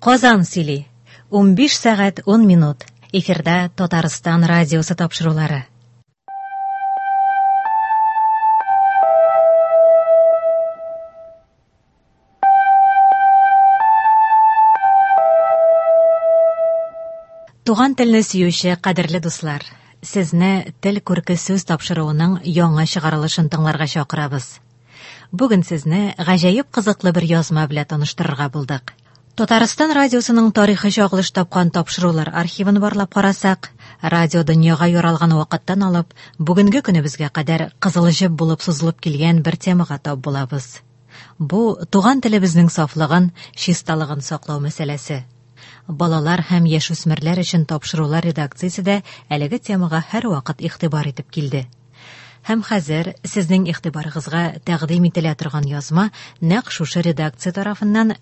Казан сөйли. 15 сәгать 10 минут. Эфирда Татарстан радиосы тапшырулары. Туган телне сөюче кадерле дуслар, сезне тел күрке сүз тапшыруының яңа чыгарылышын тыңларга чакырабыз. Бүген сезне гаҗәеп кызыклы бер язма белән таныштырырга булдык. Татарстан радиосының тарихи чагылыш тапкан тапшырулар архивын барлап карасак, радио дөньяга яралган вакыттан алып, бүгенге көнебезгә кадәр кызыл җеп булып сузылып килгән бер темага тап булабыз. Бу туган телебезнең сафлыгын, чисталыгын саклау мәсьәләсе. Балалар һәм яшүсмерләр өчен тапшырулар редакциясе дә әлеге темага һәр вакыт игътибар итеп килде. Һәм хәзер сезнең игътибарыгызга тәкъдим ителә торган язма нәкъ шушы редакция тарафыннан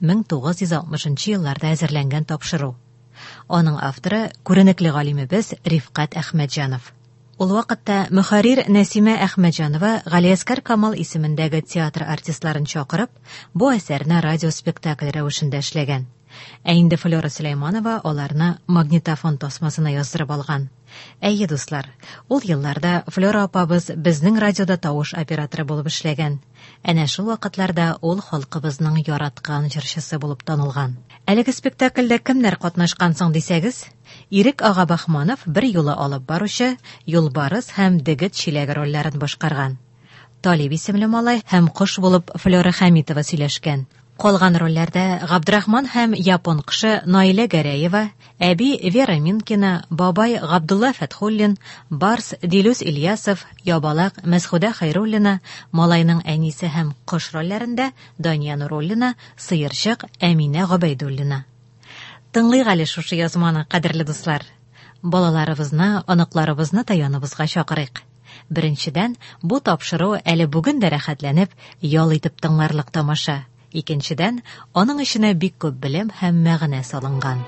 1960 елларда әзерләнгән тапшыру. Аның авторы күренекле галимебез Рифкать Әхмәтҗанов. Ул вакытта мөхәррир Нәсимә Әхмәтҗанова Галиәскәр Камал исемендәге театр артистларын чакырып, бу әсәрне радиоспектакль рәвешендә эшләгән. Ә инде Флора Сөләйманова аларны магнитофон тасмасына яздырып алган. Әйе, дуслар, ул елларда Флора апабыз безнең радиода тавыш операторы булып эшләгән. Әнә шул вакытларда ул халкыбызның яраткан җырчысы булып танылган. Әлеге спектакльдә кемнәр катнашкан соң дисәгез, Ирек ага Бахманов бер юлы алып баручы, Юлбарыс һәм Дегет Чиләге рольләрен башкарган. Талиб исемле малай һәм кош булып Флора Хәмитова сөйләшкән. Калган рольләрдә Габдрахман һәм япон кышы Наилә Гәрәева, әби Вера Минкина, бабай Габдулла Фәтхуллин, барс Дилүс Ильясов, ябалак Мәсхүдә Хәйруллина, малайның әнисе һәм кош рольләрендә Дания Нуруллина, сыерчык Әминә Габайдуллина. Тыңлыйк әле шушы язманы, кадерле дуслар. Балаларыбызны, аныкларыбызны таяныбызга чакырыйк. Беренчедән, бу тапшыру әле бүген дә рәхәтләнеп, ял итеп тыңларлык тамаша. Икенчедән, аның эченә бик күп белем һәм мәгънә салынган.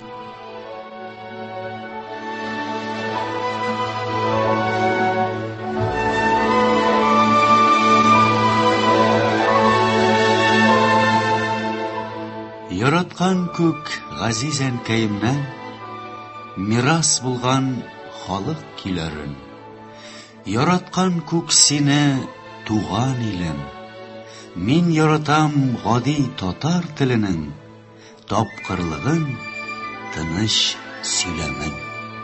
Яраткан күк газиз әнкәемнән мирас булган халык киләрен. Яраткан күк сине туган илем. Мин яратам гади татар теленең, тапкырлыгын, тыныч сөйләмен.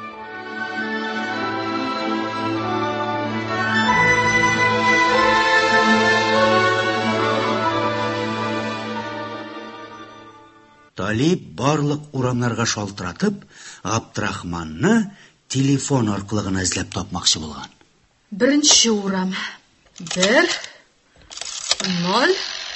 Талиб барлык урамнарга шалтыратып, Габдрахманны телефон аркылы гына эзләп тапмакчы булган. Беренче урам. 1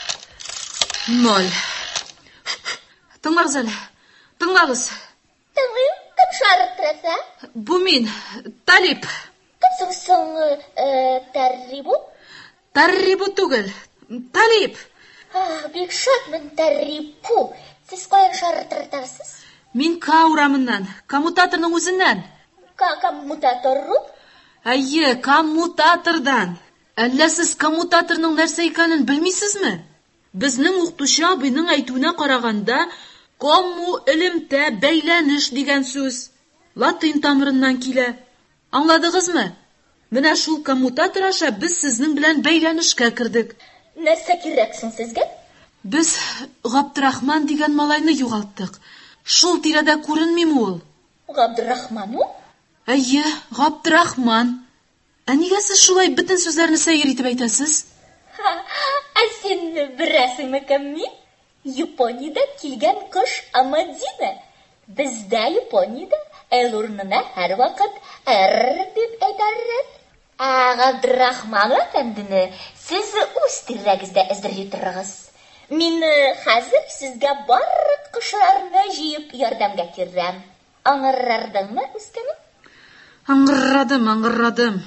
0 Тыңларыз әле. Тыңлагыз. Тыңлыйм, кем шарыктыраса? Бу мин, Талиб. Кем соң Таррибу? Таррибу түгел. Талиб. Бик шатмын, Таррибу. Сез каян шарыктырасыз? Мин К урамыннан, коммутаторның үзеннән. Коммутаторру? Әйе, коммутатордан. Әллә сез коммутаторның нәрсә икәнен белмисезме? Безнең укытучы абыйның әйтүенә караганда, комму элемтә бәйләнеш дигән сүз латин тамырыннан килә. Аңладыгызмы? Менә шул коммутатор аша без сезнең белән бәйләнешкә кердек. Нәрсә кирәк соң сезгә? Без Габдрахман дигән малайны югалттык. Шул тирәдә күренмиме ул? Габдрахману? Әйе, Габдрахман. Ә нигә сез шулай бөтен сүзләрне сәер итеп әйтәсез? Син беләсеңме кем мин? Япониядән килгән кош Амадина. Бездә Япониядә эл урынына һәр вакыт дип әйтәләр. Габдрахман әфәндене сез үз тирәгездә эзли торыгыз. Мин хәзер сезгә барлык кошларны җыеп ярдәмгә кирәм. Аңгырардыңмы, үскәнем? Аңгыррадым.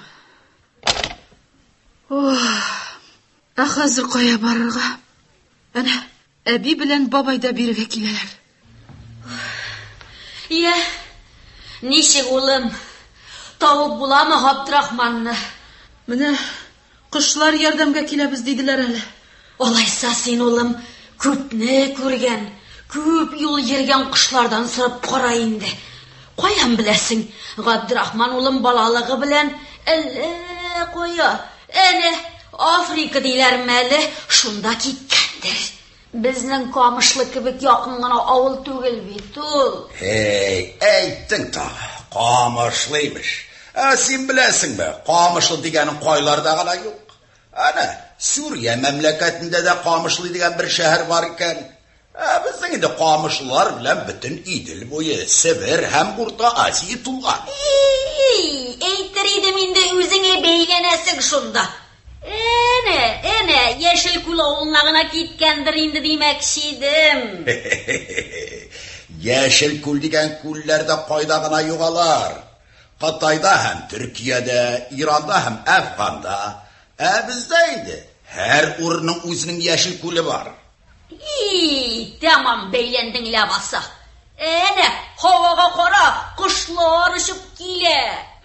Хәзер кая барырга? Әнә, әби белән бабай да бирегә киләләр. Ничек улым? Табып буламы Габдрахманны? Менә кошлар ярдәмгә киләбез диделәр әле. Алайса син улым күпне күргән, Көп юл ерген құшлардан сұрап қара инде. Қоям білесің, Ғабдрахман улым балалығы білән әлі қоя. Әне Африка дейлер мәлі шунда кеткендір. Біздің Камышлы кебек яқын ғана ауыл түгел бит ул. Әйттің тағы, Камышлıymış. Сен білесің бе, Камышлы дегенің қойларда ғана жоқ. Әне, Сүрия мәмләкәтінде де Камышлы деген бір шәһәр бар екен. Біздің енді Камышлылар білән бүтін Иділ бойы Сібір һәм Орта Азия тұлған. Әйтер едім енді өзіңе бейленесің шунда. Әне, Ешіл күл ауылнағына кеткендір енді демекші едім. Ешіл күл деген күллерді қойда ғана юғалар. Қытайда һәм Түркияда, Иранда һәм Әфғанда. Бізде енді әр орынның өзінің ешіл күлі бар. Tamam beylendin labası. Әне, havаға қара, құшлар ұшып келе.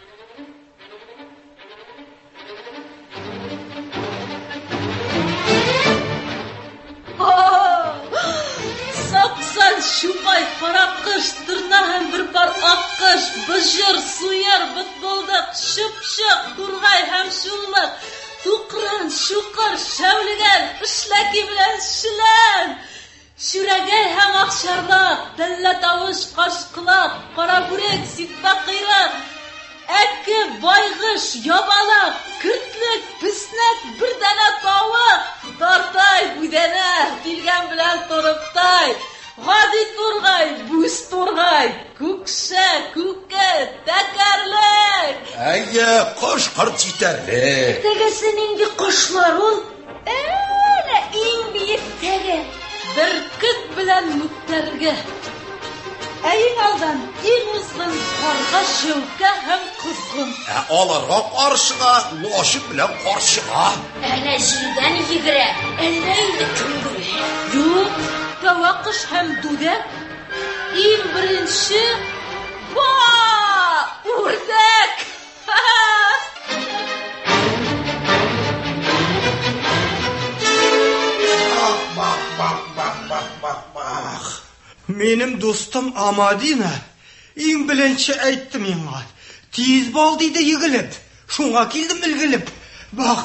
Сақсан шуқай қара қыш, тұрна һәм бір пар ақ қыш, бұжыр, суяр, бұтболдық, шып-шық, тұрғай һәм шуллық, туқран, шуқыр, шәулігән, үшләкі білән шілән, шүрәгәй һәм ақшарлақ, тәллә тауыш, қашқылақ, қара бүрек, сиппа қирақ, әкі, байғыш, ябалақ, күртлік, піснәк, бір дәнә тауық, тартай, бүдәнә, келген білән торыптай, ғади торғай, бүз торғай, көкшә, көкі, тәкәрлік. Қош қырт жетерлі. Тәгәсі нинди құшлар ул? Әне, ең бейік тәгә. Bir kıt bilen mütterge. Eyin aldan en uzun karga şevke hem kızgın. Alarga qarşıға, loşu bilen qarşıға. Әне жирден егірі, әлейді күнгірі. Yok, tavakış hem dude. En birinci, ördek. Benim dostum Amadina en bilinçi aytdı menga. Tez bol deydi yigilip. Şunga keldim ilgilip. Bak.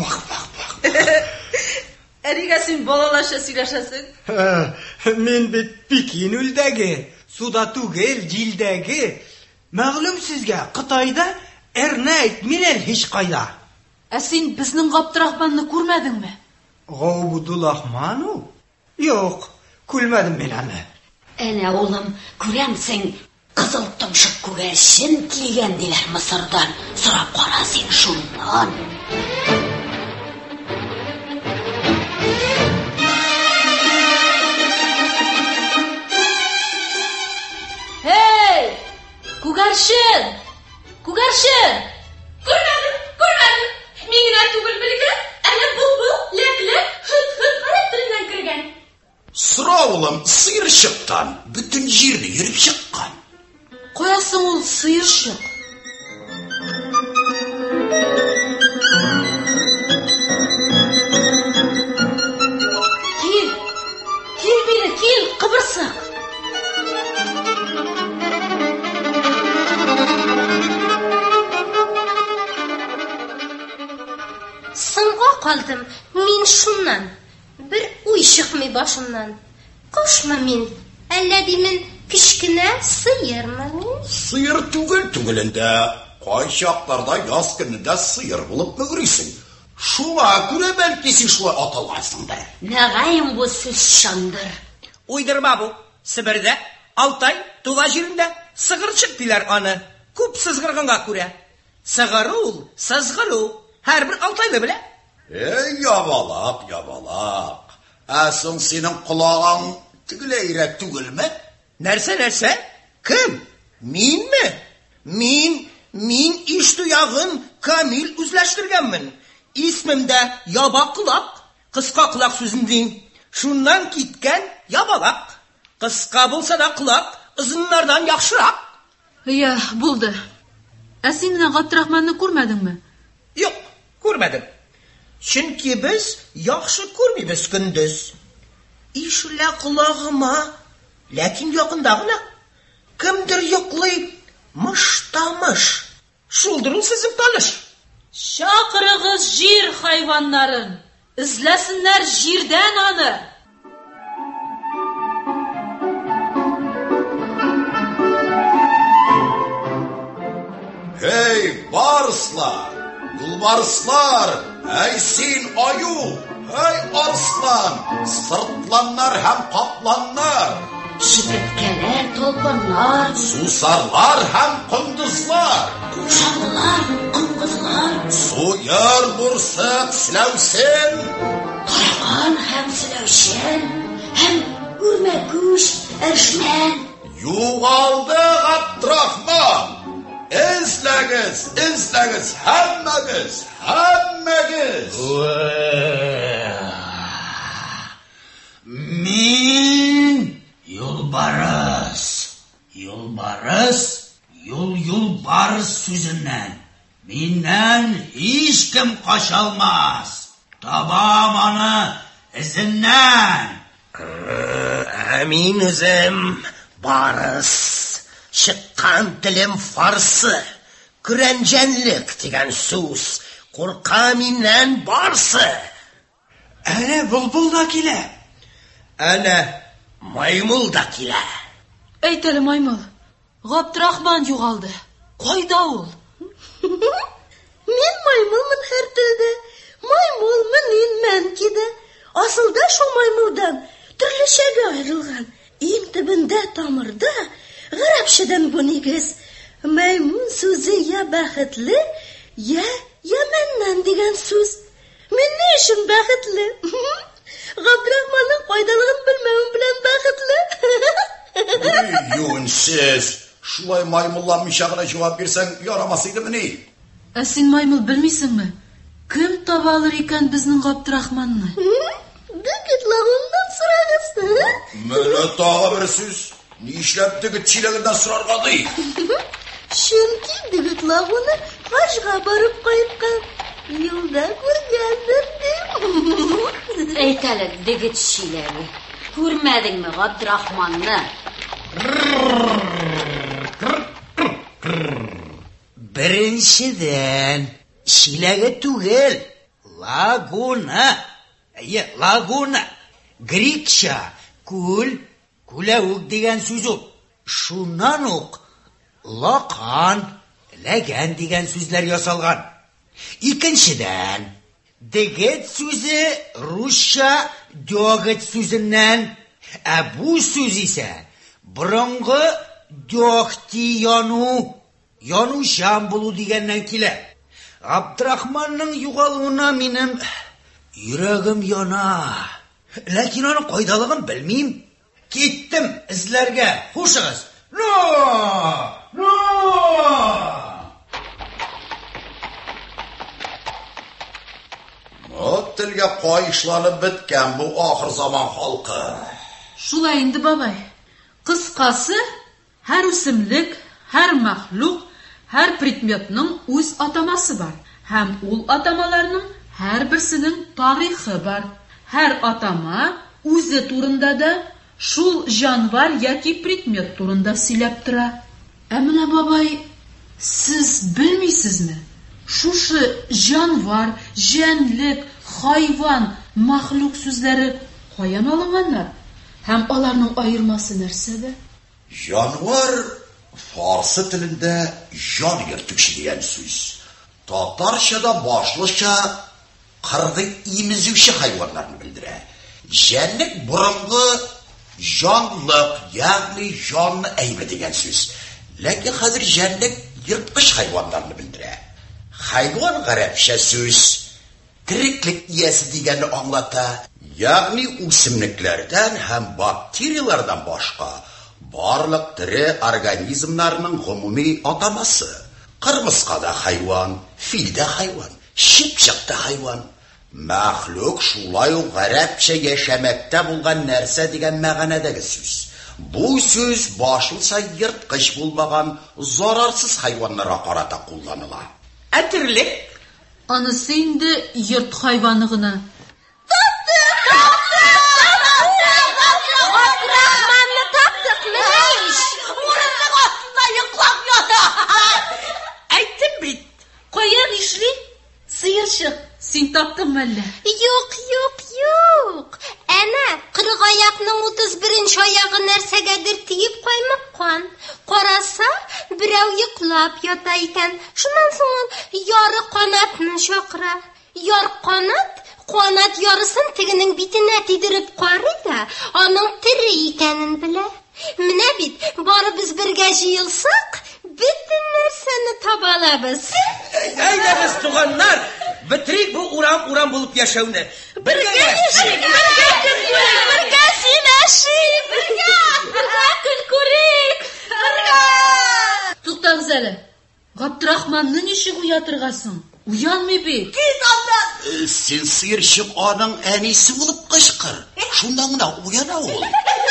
Eriga sen balalaşa silaşasın. Men bit Pekin üldägi, suda tugel jildägi. Ma'lum sizge Qitayda erne aytmiler hiç qayda. Sen bizning G'abdrahmanni ko'rmadingmi? G'abdrahmanu? Yo'q, ko'rmadim men ani. Әне олым, көрәмсің, қызыл тұмшық көгершін келгенділер Мысырдан, сұрап қара сен шуннан. Hey! Көгершін! Көрмәдім! Менің түгіл білгі, әне бұл, ләк, хыт қараттырынан кірген. Sıravulum sıyırşıktan bütün yerini yürüp çıkkan. Koyasın ol sıyırşık. Kil biri, kıvırsık. Sınğa qaldım, men şundan. Bir uy çıkmay başımdan. Koşma men, әллә димен кичкенә сыермы мин? Sıyır tügülünde, kayşaklarda yaz gününde sıyır bulup mügrüsün. Şuna göre belki sen şuna atalgaysındır. Nəğayım bu söz şandır. Uydurma bu. Sibir'de, Altay, Tuva жерінде sığırçık diler anı. Küp sızgırgınga göre. Sığırul, sızgıru, her bir Altaylı bile. Yabalak. Aslın senin kulağın tügüleyrek tügülme? Nerse? Kim? Min mi? Min iş duyağın Kamil üzleştirgenmin. İsmimde yaba kulak, kıska kulak sözündeyim. Şundan gitken yabalak. Kıska bulsa da kulak, ızınlardan yakşırak. Ya, buldu. Sen менен G'abdrahmanni ko'rmadingmi? Yok, görmedim. Çünkü biz yaxşı görmeyimiz gündüz. İşle kulağıma Ләкин якында гына кемдер йоклый, мыш-тамыш. Шулдыр ул сезнең таныш. Шакырыгыз җир хайваннарын. Изләсеннәр җирдән аны. Hey barıslar, yolbarıslar, ey sen аю, ey arslan, sırtlanlar hem kaplanlar, Şibirtkeler, tolpanlar, susarlar hem kunduzlar, kuşanlılar, kıngızlar, suyar bursuk silevsin, karavan hem silevşen, hem ürmekuş, erşmen. yuvaldı Abdurrahman. İzlegiz, hemmeniz. Min yolbarız sözünden. Minten hiç kim kaçalmaz. Tabam anı izinden. Min özüm barız. Çıqqan dilim farsı. Kürencenlik degan söz. Korqa mindan barsı. Әне бұлбұл да келе. Ana maymul da kile. Әйтеле Маймыл, Габдрахман югалды. Кайда ул? Мен маймылмын һәр телдә. Маймылмын мен киде. Асылда шул маймылдан төрлечәгә аерылган. Иң төбендә тамырда гарәпчәдән бу нигез. Маймун сүзе я бәхетле, я ямәннән дигән сүз. Мен ни өчен бәхетле? Габдрахманның кайдалыгын белмәвем белән бәхетле. Юнсез, шулай маймылламыйча гына җавап бирсәң ярамас идемени? Ә син Маймыл белмисеңме? Кем таба алыр икән безнең Габдрахманны? Дигит лагыннан сорагыз. Менә тагы бер сүз. Нишләп дигит чиләгеннән сорарга ди? Чөнки дигит лагыны Хаҗга барып кайткан. Юлда күргәндер ди. Әйтәле, дегет шиләге. Күрмәдеңме Габдрахманны? Беренчедән, шиләге түгел, лагуна. Лагуна. Грекча күл, күләүк дигән сүз ул. Шуннан ук лакан, ләгән дигән сүзләр ясалган. Икенчедән, дегет сүзе русча дёгет сүзеннән, ә бу сүз исә борынгы дёгти яну, янучан булу дигәннән килә. Габдрахманның югалуына минем йөрәгем яна. Ләкин аның кайдалыгын белмим. Киттем эзләргә. Хушыгыз. No! Телгә кайышланып беткән бу ахыр заман халкы. Шулай инде бабай. Кыскасы, һәр үсемлек, һәр мәхлук, һәр предметның үз атамасы бар. Һәм ул атамаларның һәр берсенең тарихы бар. Һәр атама үзе турында да шул җанвар яки предмет турында сөйләп тора. Ә менә бабай, сез белмисезме? Шушы җанвар, җәнлек, хайван, мәхлук сүзләре каян алынганнар? Һәм аларның аермасы нәрсәдә? Җанвар фарсы телендә җан йөртүче дигән сүз. Татарчада башлыча кыргый имезүче хайваннарны белдерә. Җәнлек борынгы җанлык, ягъни җанны әйбер дигән сүз. Ләкин хәзер җәнлек йырткыч хайваннарны белдерә. Хайван гарәпчә сүз тиреклек иясе дигәнне аңлата. Ягъни үсемлекләрдән һәм бактериялардан башка барлык тере организмнарның гомуми атамасы. Кырмыскада хайван, филдә хайван, чипчыкта хайван. Мәхлук шулай ук гарәпчә яшәмәктә булган нәрсә дигән мәгънәдәге сүз. Бу сүз башлыча йырткыч булмаган зарарсыз хайваннарга карата кулланыла. Әтерлек. Анысы инде йорт хайваны гына. Габдрахманны булдыңмы әллә? Юк. Әнә, кырык аякның 31-нче аягы нәрсәгәдер тиеп каймыккан. Караса, берәү йоклап ята икән. Шуннан соң ул яры канатны чакыра. Яр канат ярысын тегенең битенә тидереп карый да, аның тере икәнен белә. Менә бит, барыбыз бергә җыелсак, бөтен нәрсәне табалабыз. Әйдәгез, туганнар, битрик бу урам булып яшәүне. Бергә яшик, бергә сөйләшик, бергә көн күрик, бергә. Туктагыз әле. Габдрахманны ничек уятыргасың? Уянмый бит. Син сыерчык аның әнисе булып кычкыр. Шунда гына уяна ул.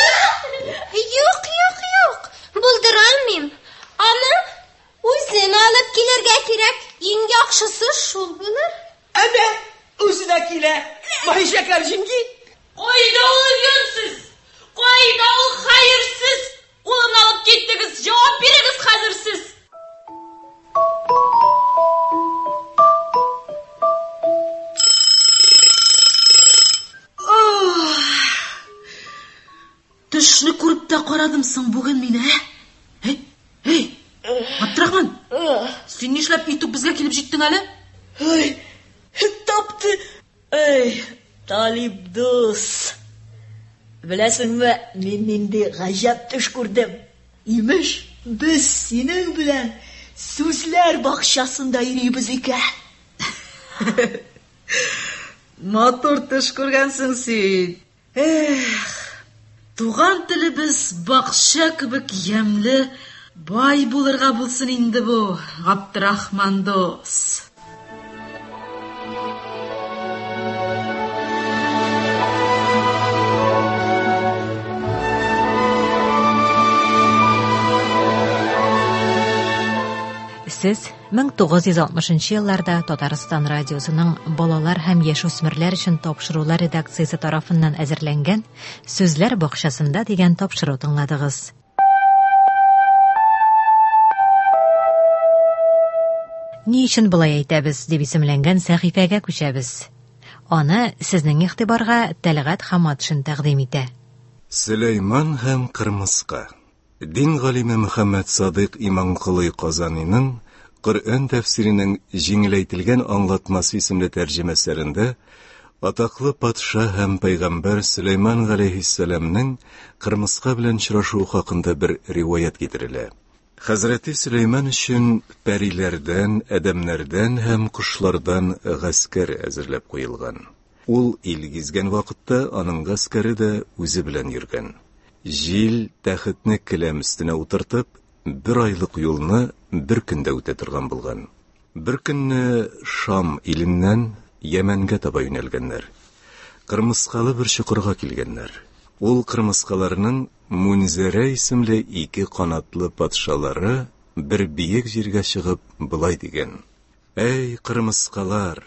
Юк. Булдыра алмыйм. Аны үзем алып килергә кирәк. Иң яхшысы шул булыр. Әнә, үзенә килә. Вай шәкәр җиңги. Кайда ул юнсыз? Кайда ул хәерсез? Улын алып киттегез. Җавап бирегез хәзер сез. Төшне күреп тә карадымсың бүген мине, ә? Эй, Габдрахман, син нишләп итүк безгә килеп җиттең әле? Тапты. Талип дус. Беләсеңме, мин нинди гаҗәп төш күрдем. Имеш, без синең белән сүзләр бакчасында йөрибез икән. Матур төш күргәнсең син. Туган телебез бакча кебек ямлы, бай булырга булсын инде бу, Габдрахман дус. Сез 1960 елларда Татарстан радиосының балалар һәм яшүсмерләр өчен тапшырулар редакциясе тарафыннан әзерләнгән Сүзләр бакчасында дигән тапшыру тыңладыгыз. Ни өчен булай әйтәбез дип исемләнгән сәхифәгә күчәбез. Аны сезнең игътибарга Тәлгать Хаматшин тәкъдим итә. Сөләйман һәм Кырмыска. Дин галиме Мөхәммәд Садыйк Иманкылый Казанинең Коръән тәфсиренең җиңеләйтелгән аңлатмасы исемле тәрҗемәсендә атаклы патша һәм пәйгамбәр Сөләйман галәйһиссәламның Кырмыска белән очрашуы хакында бер риваять китерелә. Хәзрәти Сөләйман өчен пәриләрдән, адәмнәрдән һәм кошлардан гаскәр әзерләп куелган. Ул ил гизгән вакытта аның гаскәре дә үзе белән йөргән. Җил тәхетне келәм өстенә утыртып, бер айлык юлны бер көндә үтә торган булган. Бер көнне Шам иленнән Йәмәнгә таба юнәлгәннәр. Кырмыскалы бер чокырга килгәннәр. Ул кырмыскаларның Мунзәрә исемле 2 канатлы патшалары бер биек җиргә чыгып булай дигән: "Әй кырмыскалар,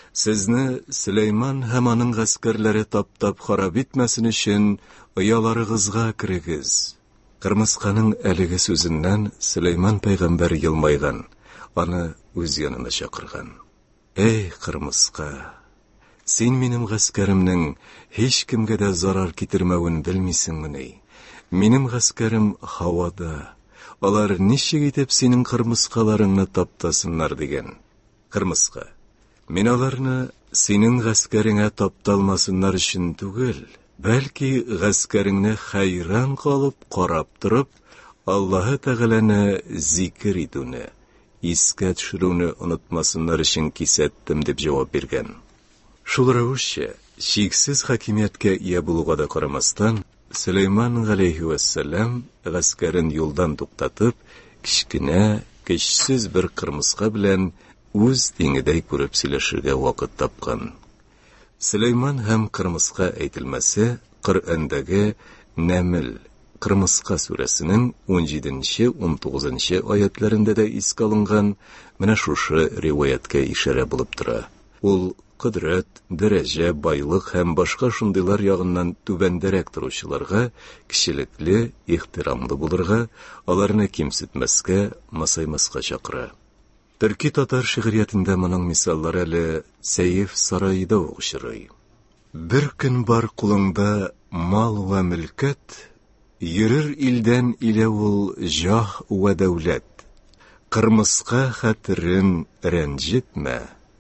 сезне Сөләйман һәм аның гаскәрләре таптап харап итмәсен өчен ояларыгызга кирегез." Кырмысканың әлеге сүзеннән Сөләйман пәйгамбәр елмайган, аны үз янына чакырган. "Эй Кырмыска, син минем гаскәремнең һеч кемгә дә зарар китермәвен белмисеңмени? Минем гаскәрем һавада. Алар ничек итеп синең кырмыскаларыңны таптасыннар?" дигән. Кырмыска: "Мин аларны синең гаскәреңә тапталмасыннар өчен түгел, бәлки гаскәреңне хәйран калып карап торып, Аллаһы Тәгаләне зикр итүне, искә төшерүне онытмасыннар өчен кисәттем" дип җавап биргән. Шул рәвешчә, чиксез хакимияткә ия булуга да карамастан, Сөләйман галәйһиссәлам гаскәрен юлдан туктатып, кичкенә, көчсез бер кырмыска белән үз диңгедәй күреп сөйләшергә вакыт тапкан. Сөләйман һәм Кырмыска әйтелмәсе Коръәндәге Нәмл, Кырмыска сүрәсенең 17-19 аятларында да искә алынган менә шушы риваяткә ишарә булып тора. Ул кудрәт, дәрәҗә, байлык һәм башка шундыйлар ягыннан түбәндәрәк торучыларга кишилекле, ихтирамлы булырга, аларны кимсетмәскә, масаймаска чакыра. Төрки татар шигъриятында моның мисаллары әле Сәйеф сарайда очрый. Бер көн бар кулыңда мал ва мөлкәт, йөрер илдән илә ул җах ва дәүләт. Кырмыска хәтерен рәнҗетмә,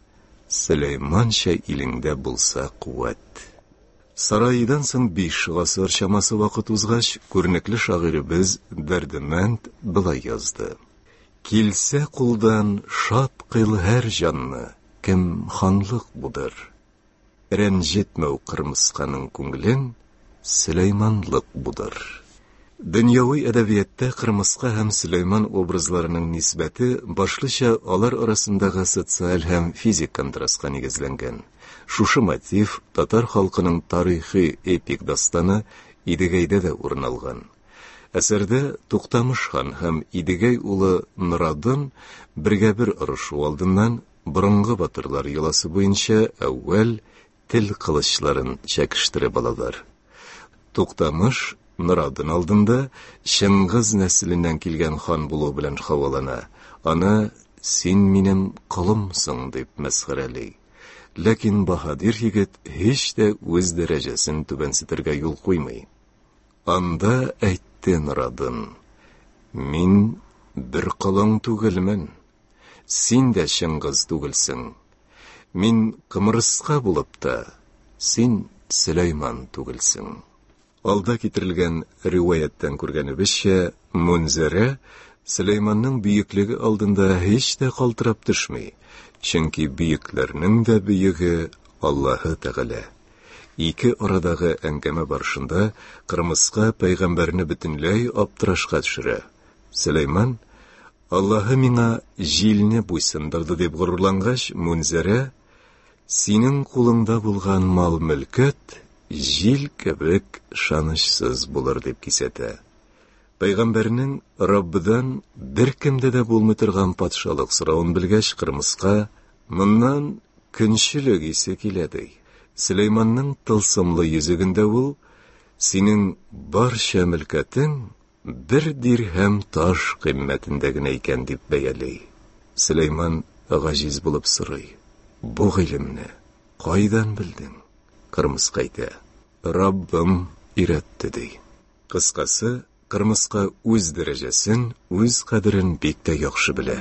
Сөләйманча илеңдә булса куәт. Сарайдан соң 5 гасыр чамасы вакыт узгач, күренекле шагыйребез Дәрдемәнд былай язды. Килсә кулдан шат кыл һәр җанны, кем ханлык будыр. Рәнҗетмәү кырмысканың күңелен, Сөләйманлык будыр. Дөньяви әдәбиятта Кырмыска һәм Сөләйман образларының нисбәте башлыча алар арасындагы социаль һәм физик контрастка нигезләнгән. Шушы мотив татар халкының тарихи эпик дастаны Идегәйдә дә урын алган. Әсәрдә Туктамыш хан һәм Идегәй улы Норадын бергә-бер орышу алдыннан борынгы батырлар йоласы буенча әүвәл тел кылычларын чәкештереп алалар. Туктамыш Норадын алдында Шыңгыз нәселеннән килгән хан булу белән хавалана. Аны син минем кылымсың дип мәсхәрәли. Ләкин баһадир егет һич тә үз дәрәҗәсен түбәнсетергә юл куймый. Анда әйтте Норадын: Мин бер кылың түгелмен. Син дә Шыңгыз түгелсең. Мин кымырыска булып та, син Сөләйман түгелсең. Алда китерелгән риваяттан күргәнебезчә, Мөнзәрә Сөләйманның бөеклеге алдында һич тә калтырап төшми, чөнки бөекләрнең дә бөеге Аллаһы Тәгалә. Ике арадагы әңгәмә барышында Кырмыска пәйгамбәрне бөтенләй аптырашка төшерә. Сөләйман: Аллаһы миңа җилне буйсындырды дип горурлангач, Мөнзәрә: Синең кулыңда булган мал-мөлкәт җил кебек шанычсыз булыр дип кисәтә. Пәйгамбәрнең Раббыдан беркемдә дә булмый торган патшалык соравын белгәч, Кырмыска моннан көнчелек исе килә ди. Сөләйманның тылсымлы йөзегендә ул: Синең барча мөлкәтең бер дирһәм таш кыйммәтендә генә икән дип бәяли. Сөләйман гаҗиз булып сорый: Бу гыйлемне кайдан белдең? Кырмыска әйтә: Раббым өйрәтте ди. Кыскасы, Кырмыска үз дәрәҗәсен, үз кадерен бик тә яхшы белә.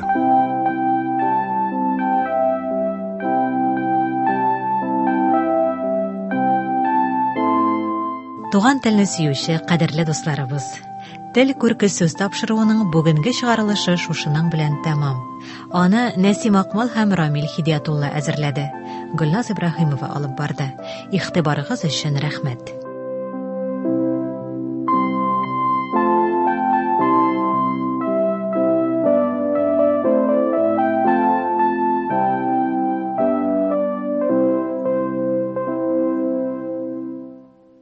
Туган телне сөюче кадерле дусларыбыз, тел күрке сүз тапшыруының бүгенге чыгарылышы шушының белән тәмам. Аны Нәсим Акмал һәм Рамил Хидиятулла әзерләде. Гөлназ Ибраһимова алып барды. Игътибарыгыз өчен рәхмәт.